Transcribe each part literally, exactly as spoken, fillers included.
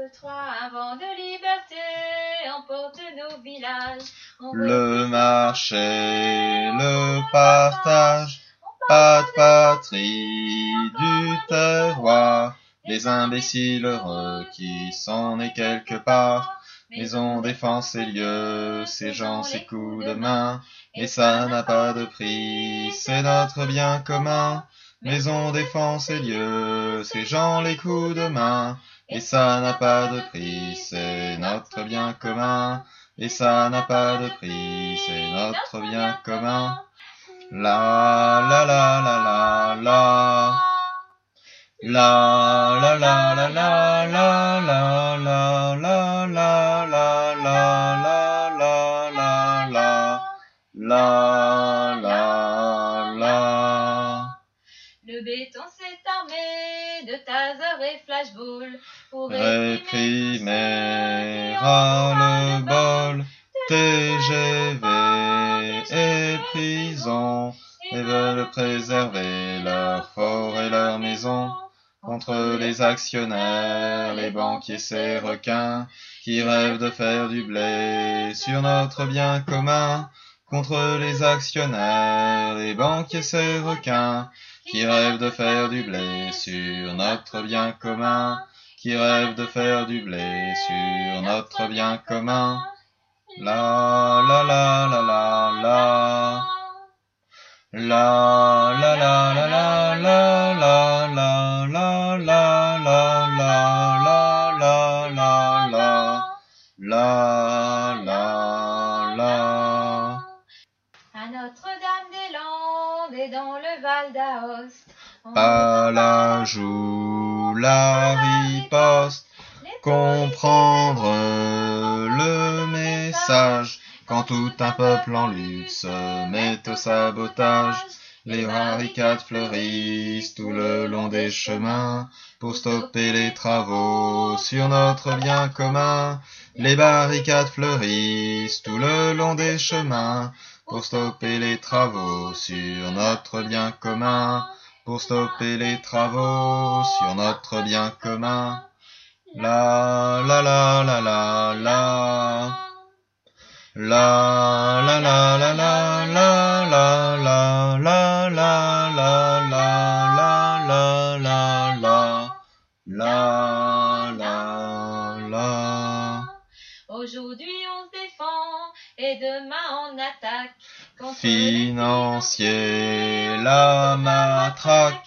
trois, un vent de liberté emporte nos villages. On Le marché, le partage, pas de patrie du terroir, les imbéciles heureux qui sont nés quelque part. Maison, défense et lieu, ces gens, ces coups de main, et ça n'a pas de prix, c'est notre bien commun. Maison, défense et lieu, ces gens, les coups de main, et ça n'a pas de prix, c'est notre bien commun. Et ça n'a pas de prix, c'est notre bien commun. La la la la la la. La la la la la la la la la la la la la la la la la la la. Le béton s'est armé de taser et flashball pour réprimer ras-le-bol, T G V et prison, et veulent préserver leurs forts et leurs maisons contre les actionnaires, les banquiers, ces requins qui rêvent de faire du blé sur notre bien commun. Contre les actionnaires, les banquiers, ces requins qui rêvent de faire du blé sur notre bien commun, qui rêvent de faire du blé sur notre bien commun. La la la la la la. La la la la la la la la la la la la la la la la la la. À Notre-Dame-des-Landes et dans le Val d'Aoste, Pas la joue, la riposte, comprendre le message, quand tout un peuple en lutte se met au sabotage. Les barricades fleurissent tout le long des chemins pour stopper les travaux sur notre bien commun. Les barricades fleurissent tout le long des chemins pour stopper les travaux sur notre bien commun, pour stopper les travaux sur notre bien commun. La la la la la la. La la la la la la la la la la la la la la la la la la. Aujourd'hui on se défend et demain on attaque. Financier, la matraque,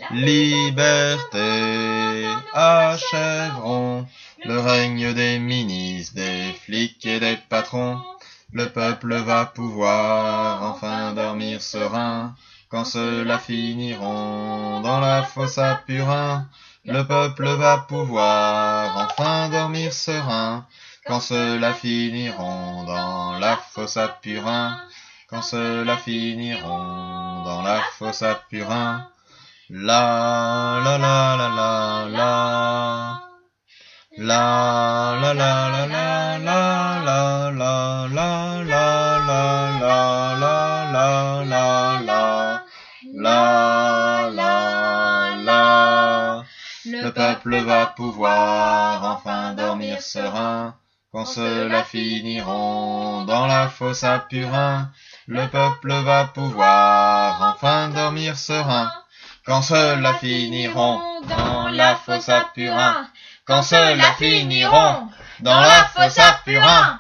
liberté achèveront le règne des ministres, des flics et des patrons. Le peuple va pouvoir enfin dormir serein quand ceux-là finiront dans la fosse à purin. Le peuple va pouvoir enfin dormir serein quand ceux-là finiront dans la fosse à purin. Quand ceux-là finiront dans la fosse à purin. La la la la la la. La la la la la la la la la la la la la la la la la la. Le peuple va pouvoir enfin dormir serein quand ceux-là finiront dans la fosse à purin. Le peuple va pouvoir enfin dormir serein quand ceux-là finiront dans la fosse à purin. Quand ceux-là finiront dans la fosse à purin.